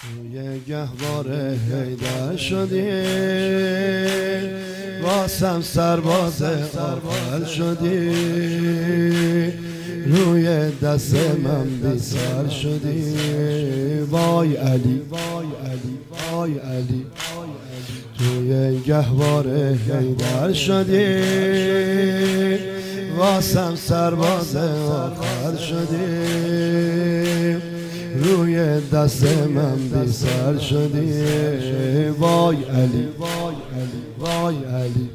یه گهواره حیدر شدی واسم سرباز آخر شدی روی دست من بی سر شدی وای علی وای علی وای علی توی گهواره حیدر شدی واسم سرباز آخر شدی روی دست من بی سر شدی وای علی وای علی وای علی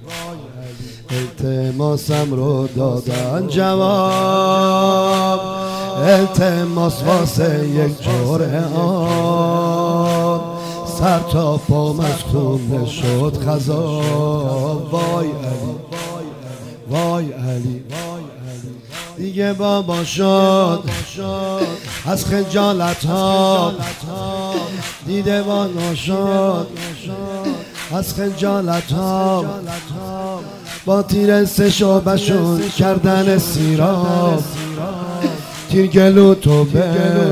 التماسم رو دادن جواب التماس واسه یک جرعه آب سر تا پام از خون شد خضاب وای علی وای علی دیگه بابا شد از خجالت ها دیده وانا شد از خجالت ها با تیر سه شعبشون کردن سیراب تیر گلو توبه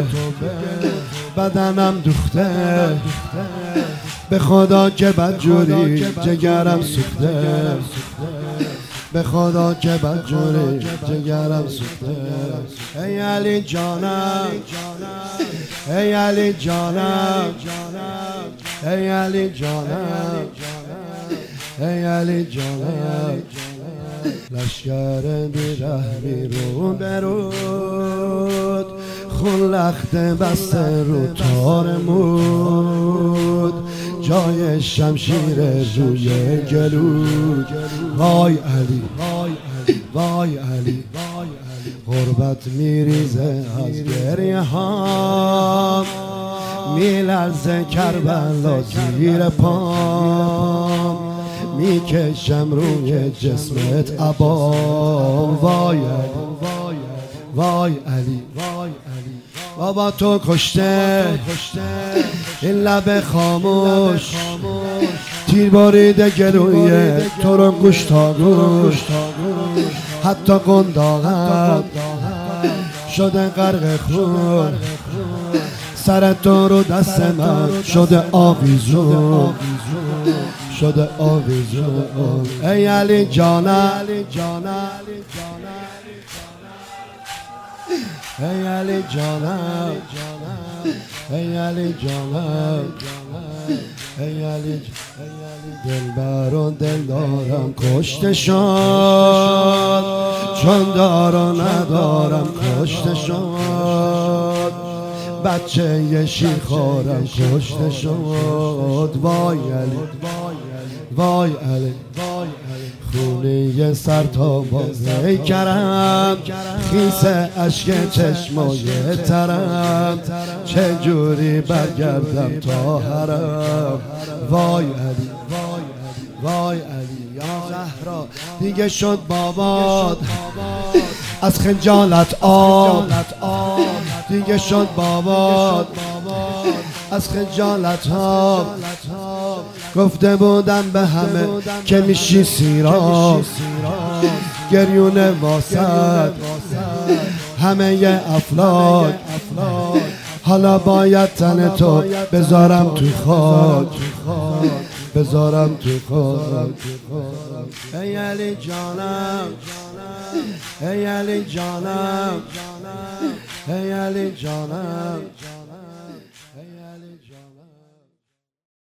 بدنم دوخته به خدا که بدجوری جگرم سوخته به خدا که بدجوری جگرم سوخته ای علی جانم ای علی جانم ای علی جانم ای علی جانم لشکر بیره بیرون برود خون لخت بسته رو تار مود جای شمشیر روی گلود وای علی وای علی غربت میریزه از گریه هام میلرزه کربلا زیر پام میکشم روی جسمت عبا وای علی وای علی بابا تو کشته این لب خاموش تیر باریده گلوی تو رو گوش تا گوش حتی قنداقم شده غرق خون سر تو رو دست من شده آویزون شده آویزون ای علی جانم ای علی جانم ای علی جانم ای علی دلبر و دلدارم کشته شد چون دار و ندارم کشته شد بچه یه شیرخوارم کشته شد وای علی وای علی خونی سر تا بازه کرم خیس عشق چشمای ترم چجوری برگردم تا حرم وای علی وای علی یا زهرا دیگه شد بابات از خجالت آب دیگه شد بابات از خجالت ها گفته بودم به همه که میشی سیراب گریون واسد همه ی افلاک حالا باید تن تو بذارم تو خاک بذارم تو خاک ای علی جانم ای علی جانم ای علی جانم ای علی جانم